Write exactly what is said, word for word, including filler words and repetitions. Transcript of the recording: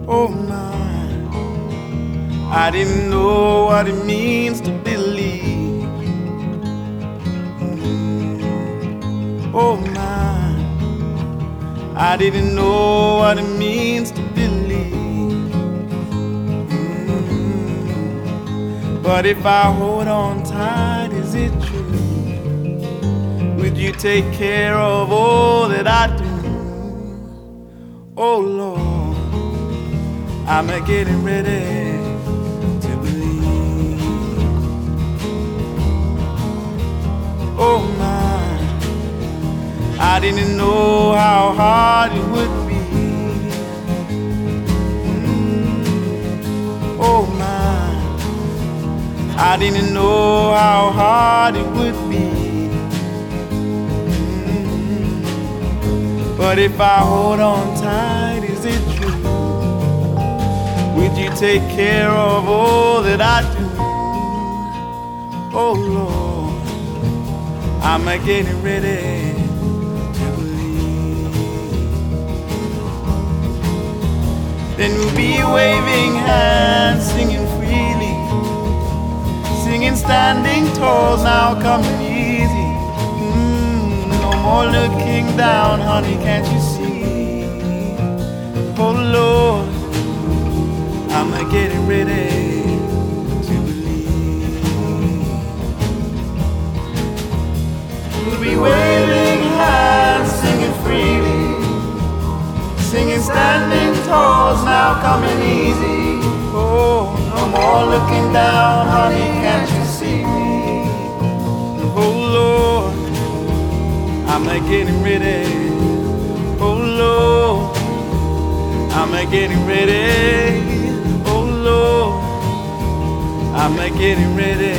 Oh my, I didn't know what it means to believe. Mm. Oh my, I didn't know what it means to believe. Mm. But if I hold on tight, is it true? Would you take care of all that I do? Oh Lord, I'm a getting ready to believe. Oh my, I didn't know how hard it would be. Mm. Oh my, I didn't know how hard it would be. But if I hold on tight, is it true? Would you take care of all that I do? Oh Lord, I'm a getting ready to believe. Then we'll be waving hands, singing freely, singing standing tall, now coming easy. No more looking down, honey, can't you see? Oh Lord, I'm a getting ready to believe. We'll be waving hands, singing freely, singing standing tall, now coming easy. Oh, no more looking down, honey, can't you see me? Oh Lord, I'm a getting ready. Oh Lord, I'm a getting ready. Oh Lord, I'm a getting ready.